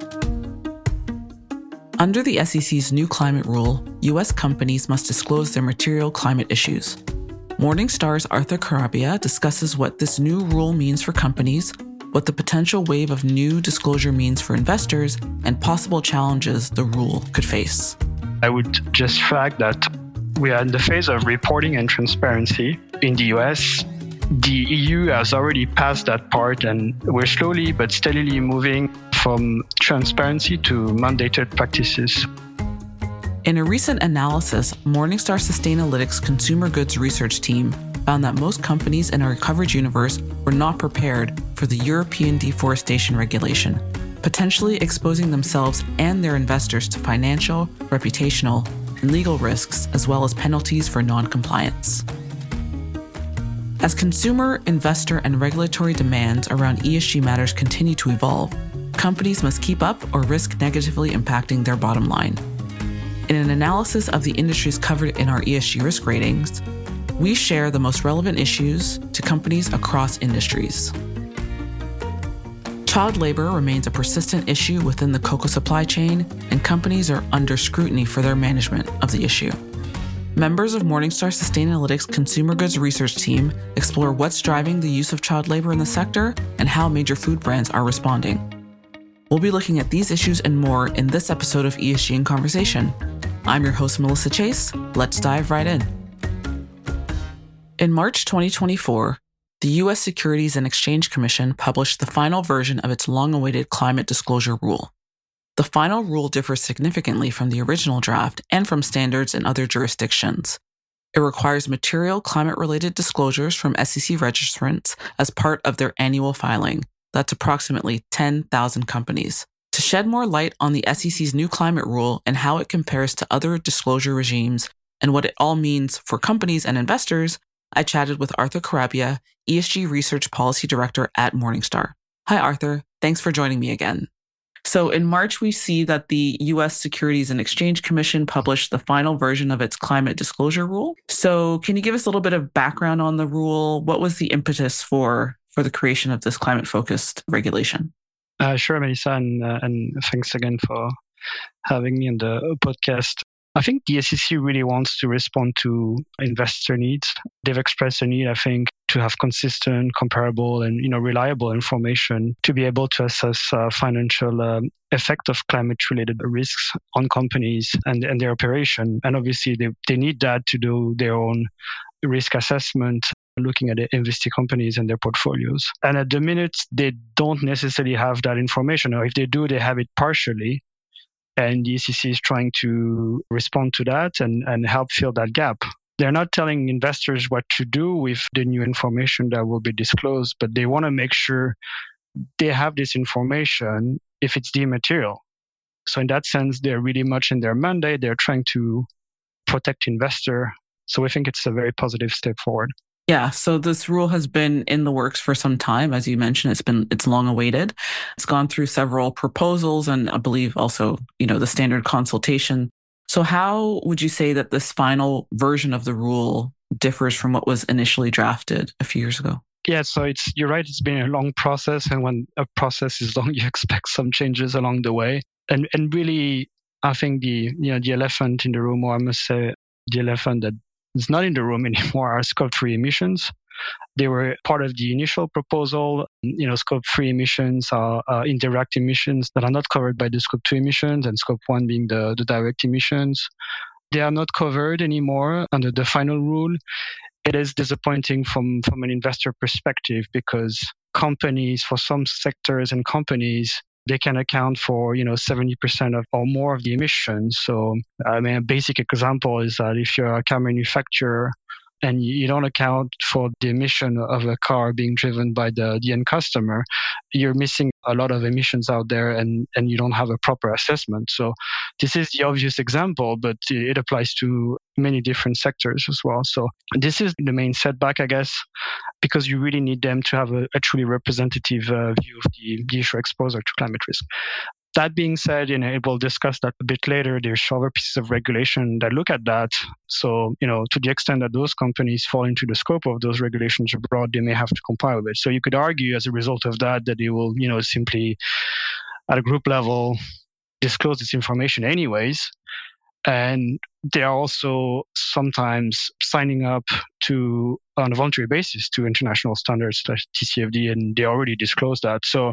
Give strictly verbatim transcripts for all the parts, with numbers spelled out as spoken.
Under the S E C's new climate rule, U S companies must disclose their material climate issues. Morningstar's Arthur Carabia discusses what this new rule means for companies, what the potential wave of new disclosure means for investors, and possible challenges the rule could face. I would just flag that we are in the phase of reporting and transparency. In the U S, the E U has already passed that part, and we're slowly but steadily moving from transparency to mandated practices. In a recent analysis, Morningstar Sustainalytics consumer goods research team found that most companies in our coverage universe were not prepared for the European deforestation regulation, potentially exposing themselves and their investors to financial, reputational, and legal risks, as well as penalties for non-compliance. As consumer, investor, and regulatory demands around E S G matters continue to evolve, companies must keep up or risk negatively impacting their bottom line. In an analysis of the industries covered in our E S G risk ratings, we share the most relevant issues to companies across industries. Child labor remains a persistent issue within the cocoa supply chain, and companies are under scrutiny for their management of the issue. Members of Morningstar Sustainalytics consumer goods research team explore what's driving the use of child labor in the sector and how major food brands are responding. We'll be looking at these issues and more in this episode of E S G in Conversation. I'm your host, Melissa Chase. Let's dive right in. In March twenty twenty-four, the U S Securities and Exchange Commission published the final version of its long-awaited climate disclosure rule. The final rule differs significantly from the original draft and from standards in other jurisdictions. It requires material climate-related disclosures from S E C registrants as part of their annual filing. That's approximately ten thousand companies. To shed more light on the S E C's new climate rule and how it compares to other disclosure regimes and what it all means for companies and investors, I chatted with Arthur Carabia, E S G Research Policy Director at Morningstar. Hi, Arthur. Thanks for joining me again. So in March, we see that the U S Securities and Exchange Commission published the final version of its climate disclosure rule. So can you give us a little bit of background on the rule? What was the impetus for, for the creation of this climate-focused regulation? Uh, sure, Melissa, and, uh, and thanks again for having me on the podcast. I think the S E C really wants to respond to investor needs. They've expressed a need, I think, to have consistent, comparable, and you know reliable information to be able to assess uh, financial um, effect of climate-related risks on companies and, and their operation. And obviously, they, they need that to do their own risk assessment, looking at the invested companies and their portfolios. And at the minute, they don't necessarily have that information, or if they do, they have it partially. And the S E C is trying to respond to that and, and help fill that gap. They're not telling investors what to do with the new information that will be disclosed, but they want to make sure they have this information if it's deemed material. So in that sense, they're really much in their mandate. They're trying to protect investor. So we think it's a very positive step forward. Yeah, so this rule has been in the works for some time. As you mentioned, it's been it's long awaited. It's gone through several proposals and I believe also, you know, the standard consultation. So how would you say that this final version of the rule differs from what was initially drafted a few years ago? Yeah, so it's you're right, it's been a long process, and when a process is long, you expect some changes along the way. And and really, I think the you know the elephant in the room, or I must say the elephant that is not in the room anymore, are scope three emissions. They were part of the initial proposal. You know, scope three emissions are uh, indirect emissions that are not covered by the scope two emissions, and scope one being the, the direct emissions. They are not covered anymore under the final rule. It is disappointing from, from an investor perspective because companies, for some sectors and companies, they can account for, you know, seventy percent of or more of the emissions. So, I mean, a basic example is that if you're a car manufacturer and you don't account for the emission of a car being driven by the, the end customer, you're missing a lot of emissions out there and, and you don't have a proper assessment. So this is the obvious example, but it applies to many different sectors as well. So this is the main setback, I guess, because you really need them to have a, a truly representative uh, view of the, the issue exposure to climate risk. That being said, you know, we'll discuss that a bit later. There's other pieces of regulation that look at that. So, you know, to the extent that those companies fall into the scope of those regulations abroad, they may have to comply with it. So you could argue as a result of that, that they will, you know, simply at a group level disclose this information anyways. And they are also sometimes signing up to on a voluntary basis to international standards like T C F D, and they already disclose that. So,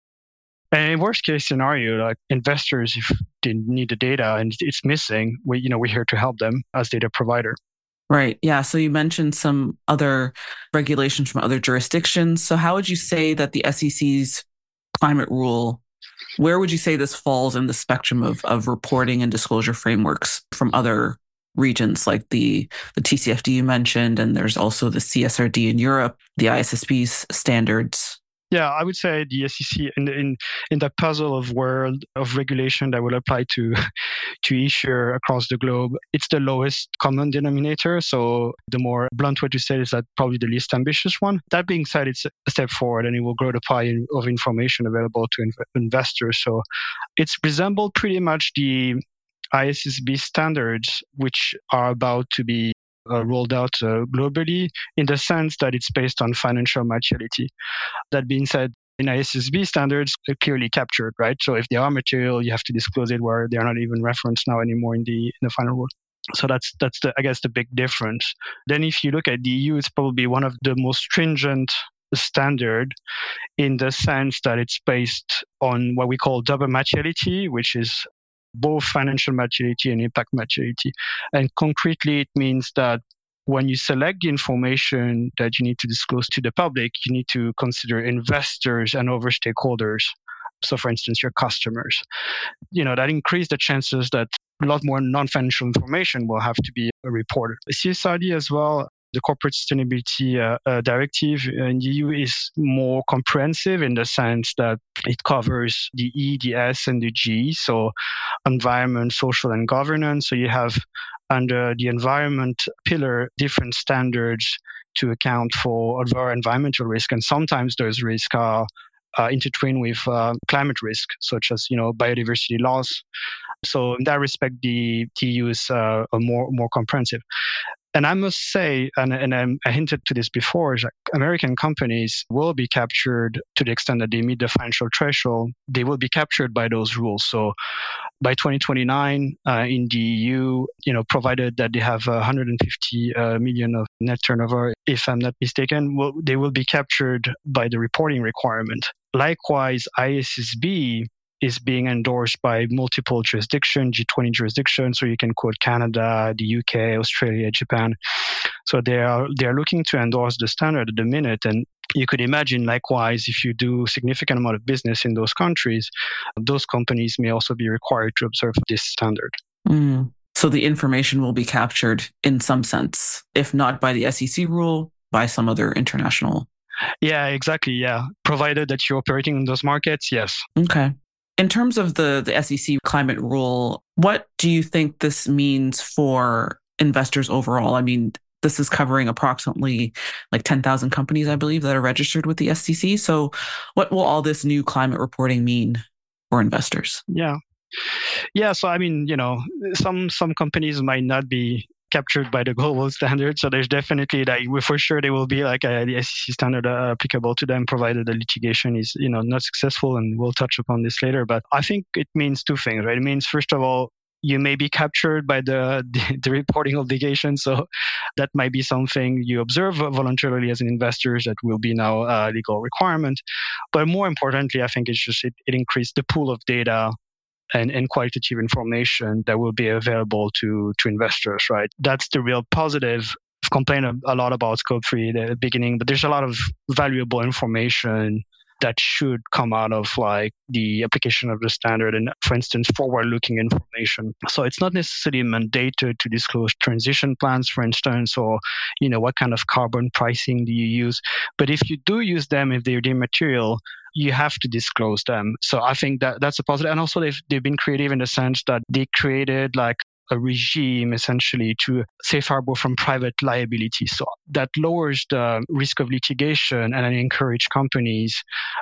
and in worst case scenario, like investors, if they need the data and it's missing, we you know we're here to help them as data provider. Right. Yeah. So you mentioned some other regulations from other jurisdictions. So how would you say that the S E C's climate rule, where would you say this falls in the spectrum of, of reporting and disclosure frameworks from other regions, like the, the T C F D you mentioned, and there's also the C S R D in Europe, the I S S B's standards? Yeah, I would say the S E C in in in that puzzle of world of regulation that will apply to to issuer across the globe, it's the lowest common denominator. So the more blunt way to say it is that probably the least ambitious one. That being said, it's a step forward, and it will grow the pie of information available to inv- investors. So it's resembled pretty much the I S S B standards, which are about to be Uh, rolled out uh, globally, in the sense that it's based on financial materiality. That being said, in I S S B standards, they're clearly captured, right? So if they are material, you have to disclose it, where they are not even referenced now anymore in the in the final rule. So that's that's the I guess the big difference. Then if you look at the E U, it's probably one of the most stringent standard, in the sense that it's based on what we call double materiality, which is both financial materiality and impact materiality. And concretely, it means that when you select the information that you need to disclose to the public, you need to consider investors and other stakeholders. So, for instance, your customers. You know, that increases the chances that a lot more non-financial information will have to be reported. C S R D as well, the Corporate Sustainability uh, uh, Directive in the E U is more comprehensive, in the sense that it covers the E, the S, and the G, so environment, social, and governance. So you have, under the environment pillar, different standards to account for other environmental risk, and sometimes those risks are uh, intertwined with uh, climate risk, such as you know biodiversity loss. So in that respect, the T E U is uh, more more comprehensive. And I must say, and, and I hinted to this before, is that American companies will be captured to the extent that they meet the financial threshold. They will be captured by those rules. So by twenty twenty-nine, uh, in the E U, you know, provided that they have one hundred fifty uh, million of net turnover, if I'm not mistaken, will, they will be captured by the reporting requirement. Likewise, I S S B is being endorsed by multiple jurisdictions, G twenty jurisdictions, so you can quote Canada, the U K, Australia, Japan. So they are they are looking to endorse the standard at the minute, and you could imagine, likewise, if you do significant amount of business in those countries, those companies may also be required to observe this standard. Mm. So the information will be captured in some sense, if not by the S E C rule, by some other international. Yeah, exactly. Yeah, provided that you're operating in those markets, yes. Okay. In terms of the, the S E C climate rule, what do you think this means for investors overall? I mean, this is covering approximately like ten thousand companies, I believe, that are registered with the S E C. So what will all this new climate reporting mean for investors? Yeah. Yeah. So, I mean, you know, some some companies might not be captured by the global standard. So there's definitely that, for sure, there will be like a, the S E C standard uh, applicable to them, provided the litigation is, you know, not successful. And we'll touch upon this later. But I think it means two things, right? It means, first of all, you may be captured by the, the, the reporting obligation. So that might be something you observe voluntarily as an investor that will be now a legal requirement. But more importantly, I think it's just, it, it increased the pool of data and, and qualitative information that will be available to, to investors, right? That's the real positive. I've complained a, a lot about Scope three at the beginning, but there's a lot of valuable information that should come out of like the application of the standard and, for instance, forward-looking information. So it's not necessarily mandated to disclose transition plans, for instance, or, you know, what kind of carbon pricing do you use? But if you do use them, if they're material, you have to disclose them. So I think that that's a positive. And also they've, they've been creative in the sense that they created like a regime essentially to safe harbor from private liability. So that lowers the risk of litigation and encourage companies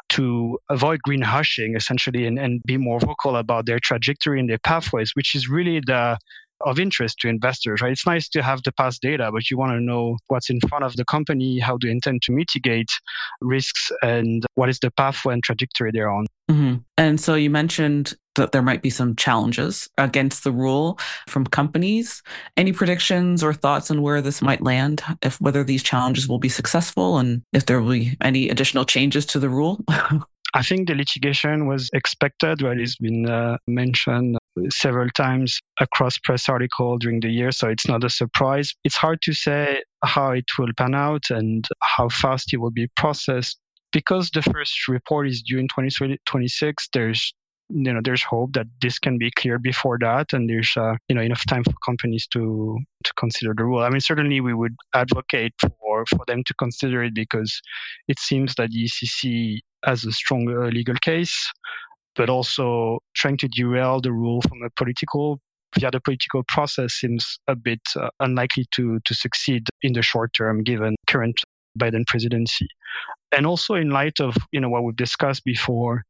to avoid greenwashing essentially and, and be more vocal about their trajectory and their pathways, which is really the of interest to investors, right? It's nice to have the past data, but you want to know what's in front of the company, how do you intend to mitigate risks, and what is the pathway and trajectory they're on. Mm-hmm. And so you mentioned that there might be some challenges against the rule from companies. Any predictions or thoughts on where this might land, if whether these challenges will be successful and if there will be any additional changes to the rule? I think the litigation was expected, right? It's been uh, mentioned several times across press articles during the year, so it's not a surprise. It's hard to say how it will pan out and how fast it will be processed. Because the first report is due in twenty twenty-six, there's you know there's hope that this can be clear before that, and there's uh, you know enough time for companies to to consider the rule. I mean, certainly we would advocate for for them to consider it because it seems that the E C C has a strong uh, legal case, but also trying to derail the rule from a political via the political process seems a bit uh, unlikely to to succeed in the short term, given current Biden presidency. And also in light of you know what we've discussed before,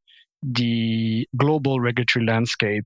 the global regulatory landscape,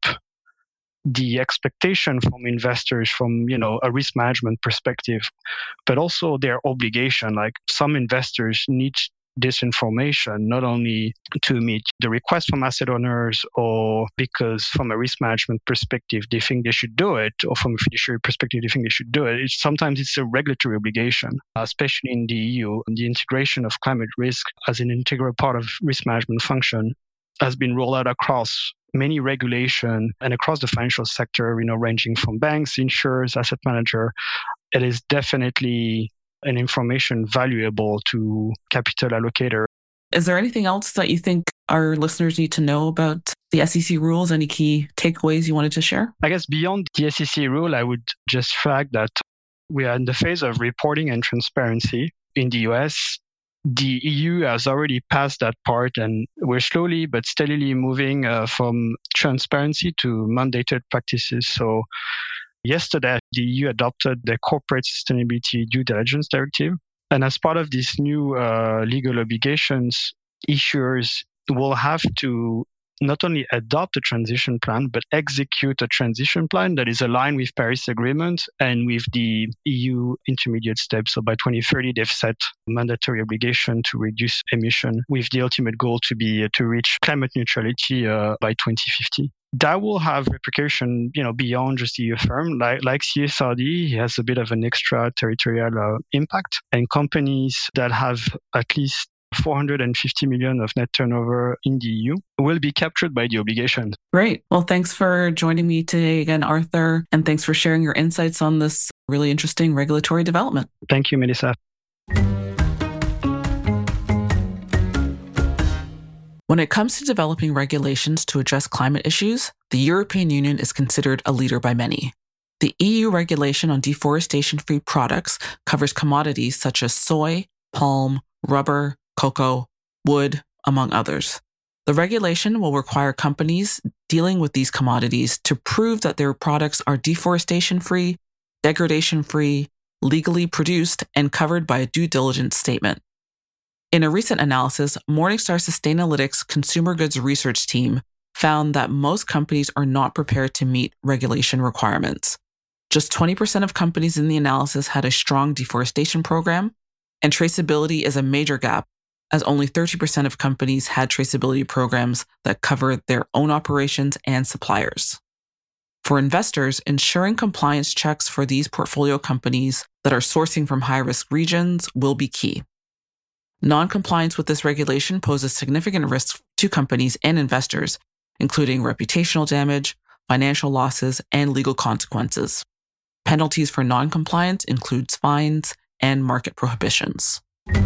the expectation from investors from you know a risk management perspective, but also their obligation. Like some investors need this information not only to meet the request from asset owners or because from a risk management perspective they think they should do it, or from a fiduciary perspective they think they should do it. It's, sometimes it's a regulatory obligation, especially in the E U. The integration of climate risk as an integral part of risk management function has been rolled out across many regulation and across the financial sector, you know, ranging from banks, insurers, asset manager. It is definitely an information valuable to capital allocator. Is there anything else that you think our listeners need to know about the S E C rules? Any key takeaways you wanted to share? I guess beyond the S E C rule, I would just flag that we are in the phase of reporting and transparency in the U S. The E U has already passed that part, and we're slowly but steadily moving uh, from transparency to mandated practices. So yesterday, the E U adopted the Corporate Sustainability Due Diligence Directive. And as part of these new uh, legal obligations, issuers will have to not only adopt a transition plan, but execute a transition plan that is aligned with Paris Agreement and with the E U intermediate steps. So by twenty thirty, they've set a mandatory obligation to reduce emission with the ultimate goal to be uh, to reach climate neutrality uh, by twenty fifty. That will have repercussion, you know, beyond just the E U firm. Like, like C S R D, it has a bit of an extraterritorial uh, impact. And companies that have at least four hundred fifty million of net turnover in the E U will be captured by the obligation. Great. Well, thanks for joining me today again, Arthur. And thanks for sharing your insights on this really interesting regulatory development. Thank you, Melissa. When it comes to developing regulations to address climate issues, the European Union is considered a leader by many. The E U regulation on deforestation-free products covers commodities such as soy, palm, rubber, cocoa, wood, among others. The regulation will require companies dealing with these commodities to prove that their products are deforestation-free, degradation-free, legally produced, and covered by a due diligence statement. In a recent analysis, Morningstar Sustainalytics consumer goods research team found that most companies are not prepared to meet regulation requirements. Just twenty percent of companies in the analysis had a strong deforestation program, and traceability is a major gap, as only thirty percent of companies had traceability programs that cover their own operations and suppliers. For investors, ensuring compliance checks for these portfolio companies that are sourcing from high-risk regions will be key. Non-compliance with this regulation poses significant risks to companies and investors, including reputational damage, financial losses, and legal consequences. Penalties for non-compliance include fines and market prohibitions.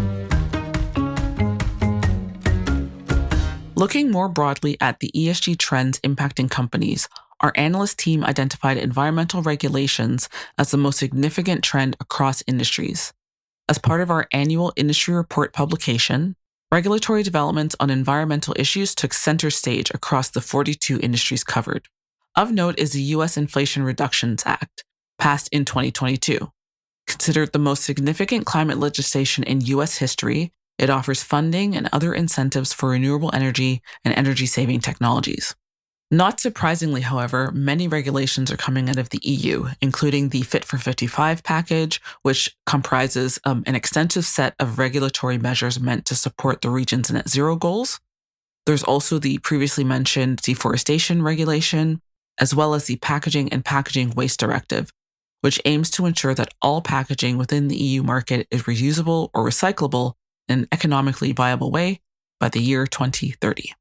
Looking more broadly at the E S G trends impacting companies, our analyst team identified environmental regulations as the most significant trend across industries. As part of our annual industry report publication, regulatory developments on environmental issues took center stage across the forty-two industries covered. Of note is the U S Inflation Reduction Act, passed in twenty twenty-two. Considered the most significant climate legislation in U S history, it offers funding and other incentives for renewable energy and energy-saving technologies. Not surprisingly, however, many regulations are coming out of the E U, including the Fit for fifty-five package, which comprises um, an extensive set of regulatory measures meant to support the region's net zero goals. There's also the previously mentioned deforestation regulation, as well as the Packaging and Packaging Waste Directive, which aims to ensure that all packaging within the E U market is reusable or recyclable in an economically viable way by the year twenty thirty.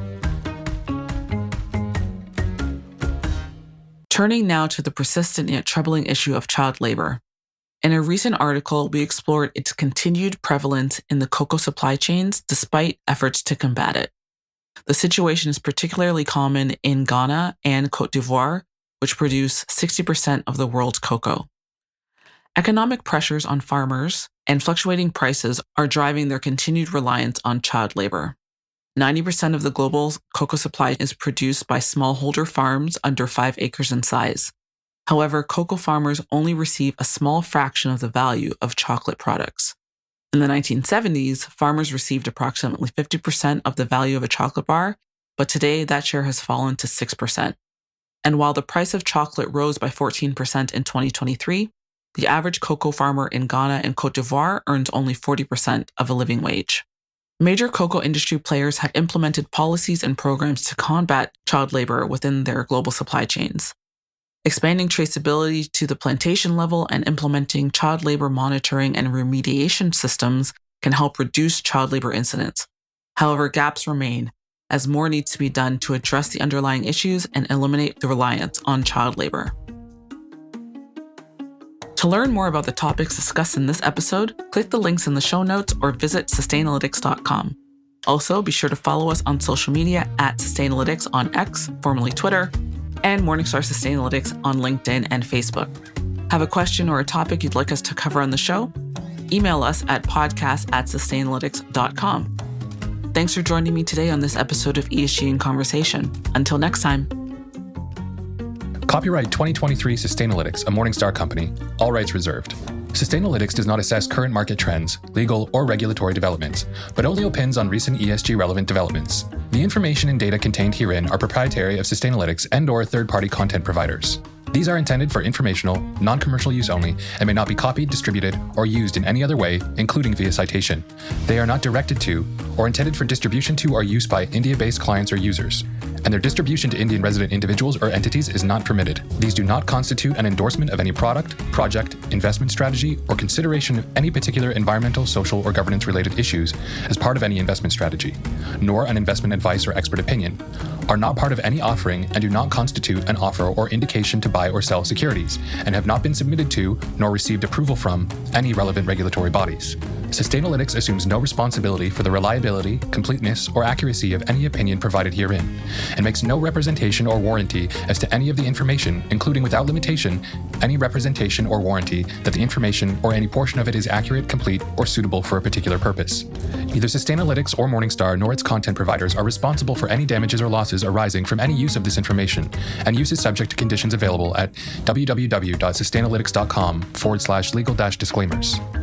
Turning now to the persistent yet troubling issue of child labor. In a recent article, we explored its continued prevalence in the cocoa supply chains despite efforts to combat it. The situation is particularly common in Ghana and Côte d'Ivoire, which produce sixty percent of the world's cocoa. Economic pressures on farmers and fluctuating prices are driving their continued reliance on child labor. ninety percent of the global cocoa supply is produced by smallholder farms under five acres in size. However, cocoa farmers only receive a small fraction of the value of chocolate products. In the nineteen seventies, farmers received approximately fifty percent of the value of a chocolate bar, but today that share has fallen to six percent. And while the price of chocolate rose by fourteen percent in twenty twenty-three, the average cocoa farmer in Ghana and Côte d'Ivoire earns only forty percent of a living wage. Major cocoa industry players have implemented policies and programs to combat child labor within their global supply chains. Expanding traceability to the plantation level and implementing child labor monitoring and remediation systems can help reduce child labor incidents. However, gaps remain, as more needs to be done to address the underlying issues and eliminate the reliance on child labor. To learn more about the topics discussed in this episode, click the links in the show notes or visit Sustainalytics dot com. Also, be sure to follow us on social media at Sustainalytics on X, formerly Twitter, and Morningstar Sustainalytics on LinkedIn and Facebook. Have a question or a topic you'd like us to cover on the show? Email us at podcast at Sustainalytics dot com. Thanks for joining me today on this episode of E S G in Conversation. Until next time. Copyright twenty twenty-three Sustainalytics, a Morningstar company. All rights reserved. Sustainalytics does not assess current market trends, legal or regulatory developments, but only opines on recent E S G-relevant developments. The information and data contained herein are proprietary of Sustainalytics and/or third-party content providers. These are intended for informational, non-commercial use only and may not be copied, distributed, or used in any other way, including via citation. They are not directed to or intended for distribution to or use by India-based clients or users, and their distribution to Indian resident individuals or entities is not permitted. These do not constitute an endorsement of any product, project, investment strategy, or consideration of any particular environmental, social, or governance-related issues as part of any investment strategy, nor an investment advice or expert opinion, are not part of any offering and do not constitute an offer or indication to buy or sell securities, and have not been submitted to nor received approval from any relevant regulatory bodies. Sustainalytics assumes no responsibility for the reliability, completeness, or accuracy of any opinion provided herein, and makes no representation or warranty as to any of the information, including without limitation, any representation or warranty that the information or any portion of it is accurate, complete, or suitable for a particular purpose. Neither Sustainalytics or Morningstar nor its content providers are responsible for any damages or losses arising from any use of this information, and use is subject to conditions available at www.sustainalytics.com forward slash legal dash disclaimers.